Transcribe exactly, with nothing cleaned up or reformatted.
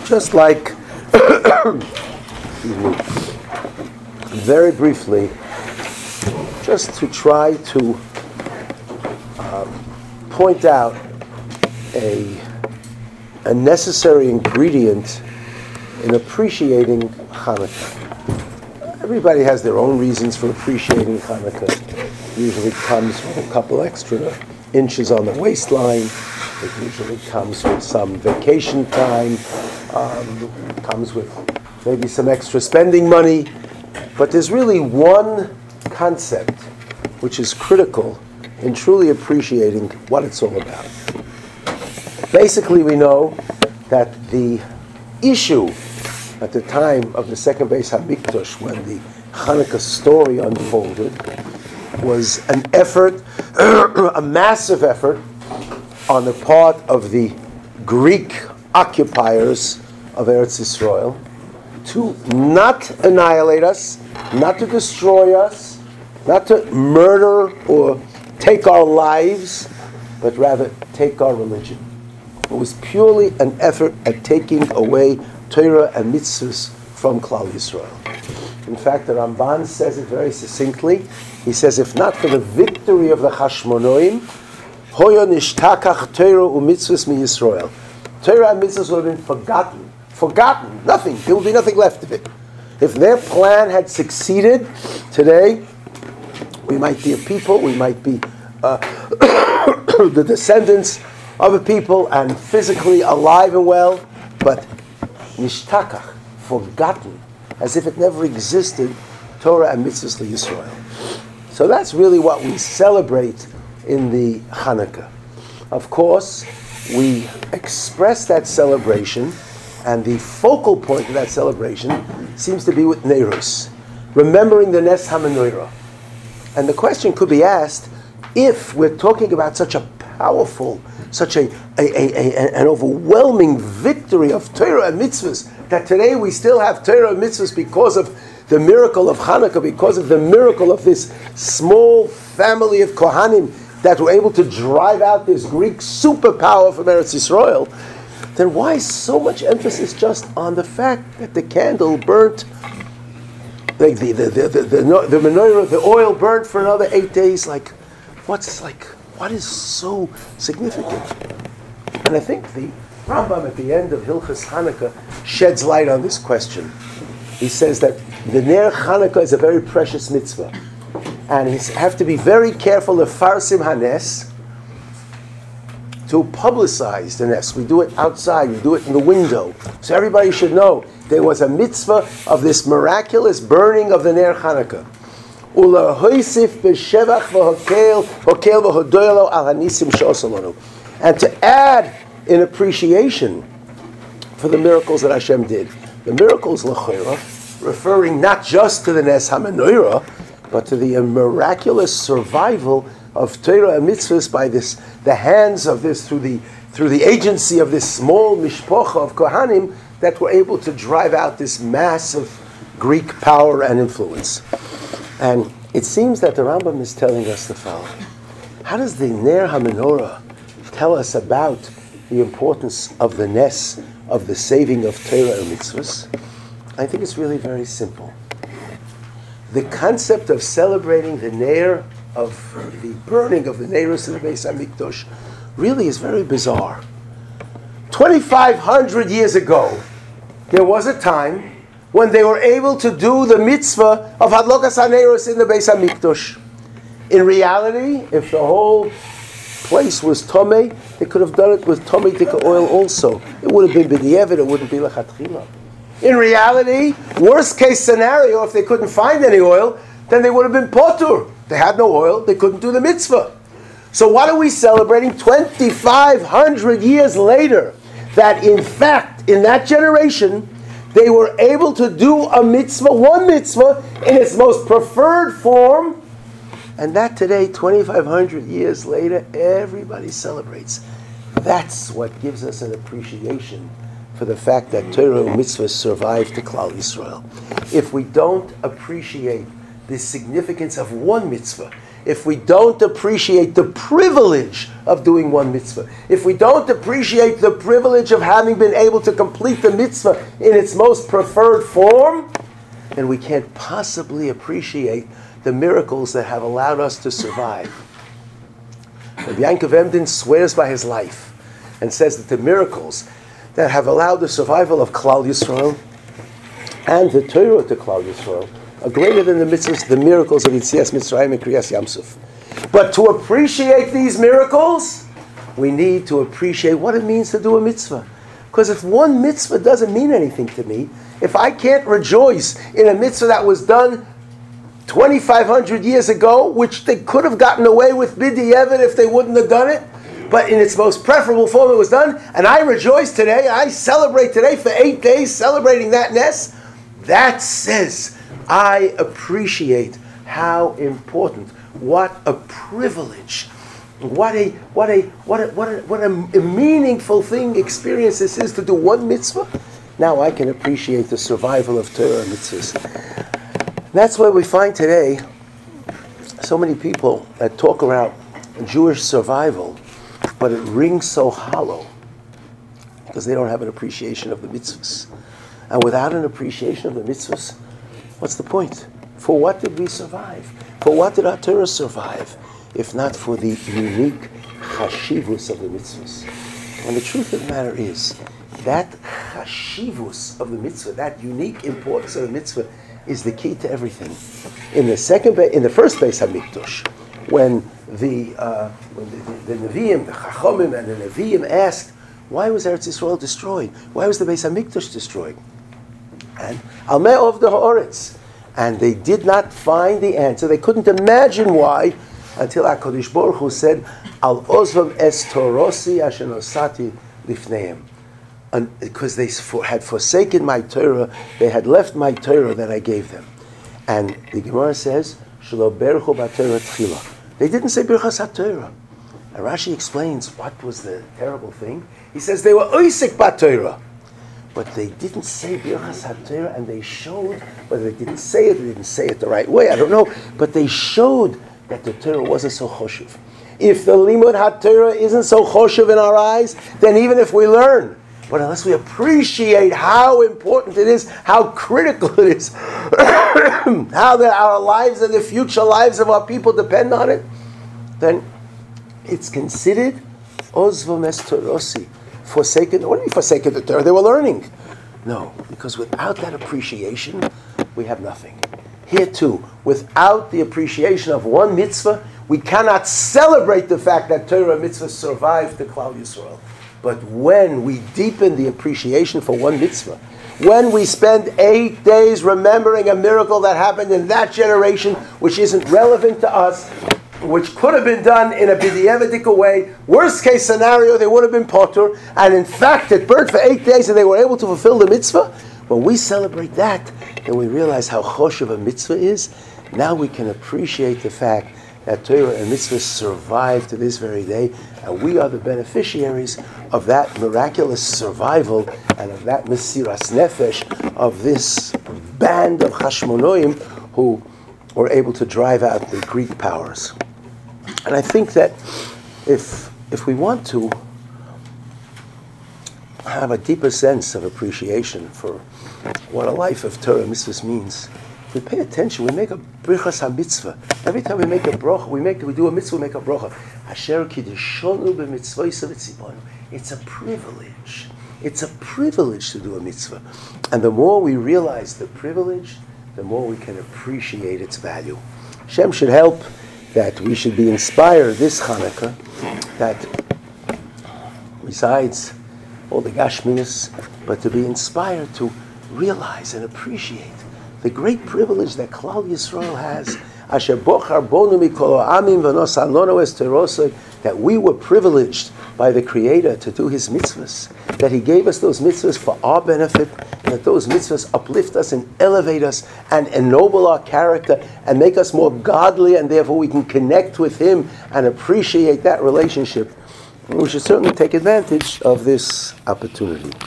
just like, excuse me, very briefly, just to try to uh, point out a, a necessary ingredient in appreciating Hanukkah. Everybody has their own reasons for appreciating Hanukkah. Usually comes from a couple extra inches on the waistline. It usually comes with some vacation time. Um, comes with maybe some extra spending money. But there's really one concept which is critical in truly appreciating what it's all about. Basically, we know that the issue at the time of the second Beis Hamikdash, when the Hanukkah story unfolded, was an effort, a massive effort, on the part of the Greek occupiers of Eretz Yisrael to not annihilate us, not to destroy us, not to murder or take our lives, but rather take our religion. It was purely an effort at taking away Torah and mitzvahs from Klal Yisrael. In fact, the Ramban says it very succinctly. He says, if not for the victory of the Hashmonoim, Hoyo nishtakach Torah u'mitzvahs mi Yisrael. Torah and mitzvahs would have been forgotten. Forgotten. Nothing. There would be nothing left of it. If their plan had succeeded today, we might be a people, we might be uh, the descendants of a people and physically alive and well, but nishtakach, forgotten, as if it never existed, Torah and mitzvahs Yisrael. So that's really what we celebrate in the Hanukkah. Of course, we express that celebration, and the focal point of that celebration seems to be with Neiros, remembering the Nes HaMenorah. And the question could be asked, if we're talking about such a powerful, such a, a, a, a an overwhelming victory of Torah and mitzvahs, that today we still have Torah and mitzvahs because of the miracle of Hanukkah, because of the miracle of this small family of Kohanim that were able to drive out this Greek superpower from Eretz Yisrael, then why is so much emphasis just on the fact that the candle burnt, like the the the the, the, the, the menorah, the oil burnt for another eight days? Like, what's like, what is so significant? And I think the Rambam at the end of Hilchas Hanukkah sheds light on this question. He says that the Ner Hanukkah is a very precious mitzvah, and you have to be very careful of Farsim Hanes, to publicize the Nes. We do it outside, we do it in the window, so everybody should know there was a mitzvah of this miraculous burning of the Ner Hanukkah. And to add in appreciation for the miracles that Hashem did. The miracles, l'chera, referring not just to the Nes HaMenorah, but to the miraculous survival of Torah and mitzvahs by this, the hands of this, through the through the agency of this small mishpocha of Kohanim that were able to drive out this massive Greek power and influence. And it seems that the Rambam is telling us the following. How does the Ner HaMenorah tell us about the importance of the Nes, of the saving of Torah and mitzvahs? I think it's really very simple. The concept of celebrating the Ner, of the burning of the Neiros in the Beis Hamikdash, really is very bizarre. twenty-five hundred years ago, there was a time when they were able to do the mitzvah of Hadlokas HaNeiros in the Beis Hamikdash. In reality, if the whole place was Tomei, they could have done it with Tomei Tika oil also. It would have been B'di'evet, it wouldn't be Lechatchila. In reality, worst case scenario, if they couldn't find any oil, then they would have been Potur. They had no oil, they couldn't do the mitzvah. So what are we celebrating twenty-five hundred years later? That in fact, in that generation, they were able to do a mitzvah, one mitzvah, in its most preferred form, and that today, twenty-five hundred years later, everybody celebrates. That's what gives us an appreciation for the fact that Torah and mitzvahs survived to Klal Yisrael. If we don't appreciate the significance of one mitzvah, if we don't appreciate the privilege of doing one mitzvah, if we don't appreciate the privilege of having been able to complete the mitzvah in its most preferred form, then we can't possibly appreciate the miracles that have allowed us to survive. Rabbi Yankov Emden swears by his life and says that the miracles that have allowed the survival of Klal Yisrael and the Torah to Klal Yisrael are greater than the mitzvahs, the miracles of Yitzias Mitzrayim and Kriyas Yamsuf. But to appreciate these miracles, we need to appreciate what it means to do a mitzvah. Because if one mitzvah doesn't mean anything to me, if I can't rejoice in a mitzvah that was done twenty-five hundred years ago, which they could have gotten away with b'di'evet if they wouldn't have done it, but in its most preferable form it was done, and I rejoice today, I celebrate today for eight days celebrating that ness, that says I appreciate how important, what a privilege, what a what a what a what a, what a meaningful thing experience this is to do one mitzvah. Now I can appreciate the survival of Torah mitzvahs. That's why we find today so many people that talk about Jewish survival, but it rings so hollow because they don't have an appreciation of the mitzvahs. And without an appreciation of the mitzvahs, what's the point? For what did we survive? For what did our Torah survive? If not for the unique chashivus of the mitzvahs. And the truth of the matter is, that chashivus of the mitzvah, that unique importance of the mitzvah, is the key to everything. In the second, ba- in the first Beis Hamikdash, when the uh, when the, the, the Nevi'im, the Chachomim, and the Nevi'im asked, why was Eretz Yisrael destroyed? Why was the Beis Hamikdash destroyed? And Al Me'ov the Haaretz, and they did not find the answer. They couldn't imagine why until HaKadosh Baruch Hu said, Al Ozvam es Torosi asher nosati lifneim. And because they for, had forsaken my Torah, they had left my Torah that I gave them. And the Gemara says, Shelo berchu b'Torah tchila. They didn't say Birchas HaTorah. And Rashi explains what was the terrible thing. He says they were oisik b'Torah. But they didn't say Birchas HaTorah, and they showed, whether they didn't say it, they didn't say it the right way, I don't know, but they showed that the Torah wasn't so choshev. If the Limud HaTorah isn't so choshev in our eyes, then even if we learn, but unless we appreciate how important it is, how critical it is, how that our lives and the future lives of our people depend on it, then it's considered ozvam es torosi, forsaken. What do you mean forsaken the Torah? They were learning. No, because without that appreciation, we have nothing. Here too, without the appreciation of one mitzvah, we cannot celebrate the fact that Torah mitzvah survived the Klal Yisrael. But when we deepen the appreciation for one mitzvah, when we spend eight days remembering a miracle that happened in that generation, which isn't relevant to us, which could have been done in a b'di'evedik way, worst case scenario, they would have been potter, and in fact it burned for eight days and they were able to fulfill the mitzvah, when we celebrate that, and we realize how choshev a mitzvah is, now we can appreciate the fact that Torah and mitzvahs survive to this very day, and we are the beneficiaries of that miraculous survival and of that mesiras nefesh of this band of Hashmonoim who were able to drive out the Greek powers. And I think that if if we want to have a deeper sense of appreciation for what a life of Torah and mitzvahs means, if we pay attention, we make a brichas ha-mitzvah. Every time we make a brocha, we make we do a mitzvah, we make a brocha. Asher kiddushonu b'mitzvos v'tzibonu. It's a privilege. It's a privilege to do a mitzvah. And the more we realize the privilege, the more we can appreciate its value. Hashem should help that we should be inspired this Hanukkah, that besides all the Gashmias, but to be inspired to realize and appreciate the great privilege that Klal Yisrael has, Asher bochar bonu mikol ha'amim v'nos alonu es terosoi, that we were privileged by the Creator to do His mitzvahs, that He gave us those mitzvahs for our benefit, and that those mitzvahs uplift us and elevate us and ennoble our character and make us more godly, and therefore we can connect with Him and appreciate that relationship. And we should certainly take advantage of this opportunity.